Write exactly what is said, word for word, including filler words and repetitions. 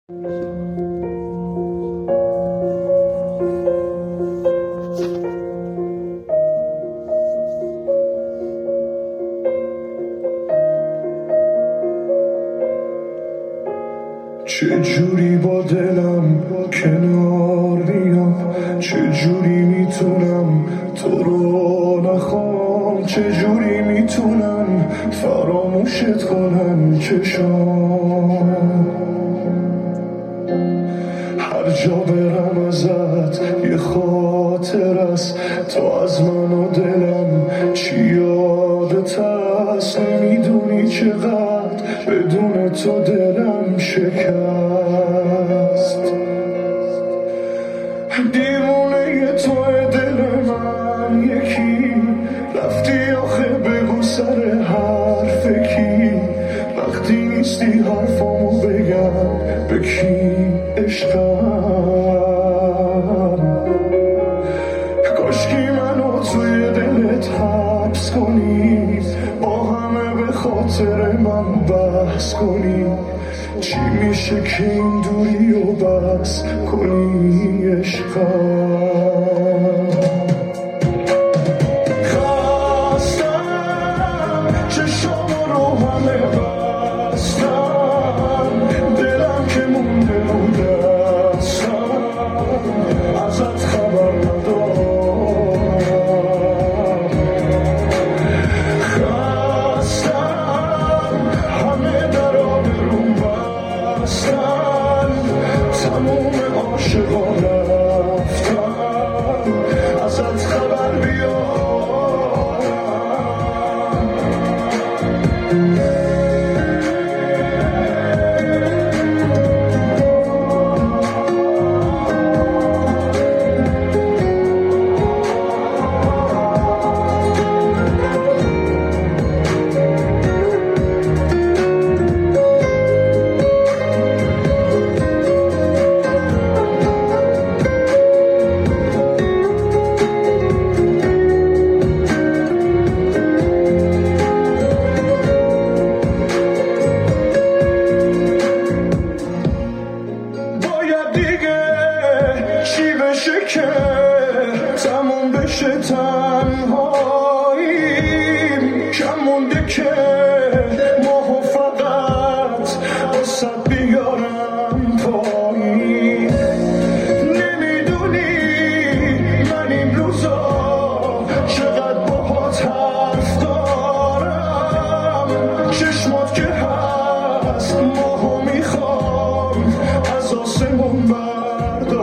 چه جوری با دلم کنار بیام، چه جوری میتونم تو رو نخوام، چه جوری میتونم فراموشت کنم چشام. هر جا برم ازت یه خاطر است، تو از من و دلم چی یادت هست. نمیدونی چقدر بدون تو دلم شکست. دیوونه توی دل من یکی، رفتی آخه بگو سر حرف کی. وقتی نیستی حرفامو بگم به کی عشقم. کاشکی منو توی دلت حبس کنی، با همه به خاطر من بحث کنی. چی میشه که این دوری و بس کنی عشقم. خستم چشامو رو همه بستم، دلم که مونده رو دستم، ازت خبر ندارم. خستم همه درا برون بستن، تموم عاشقا رفتن، ازت خبر که تموم بشه تنهاییم. کم مونده که ماهو فقط واسه بیارم پایین. نمیدونی من این روزا چقدر باهات حرف دارم. چشمات که هست ماهو میخوام از آسمون بردارم.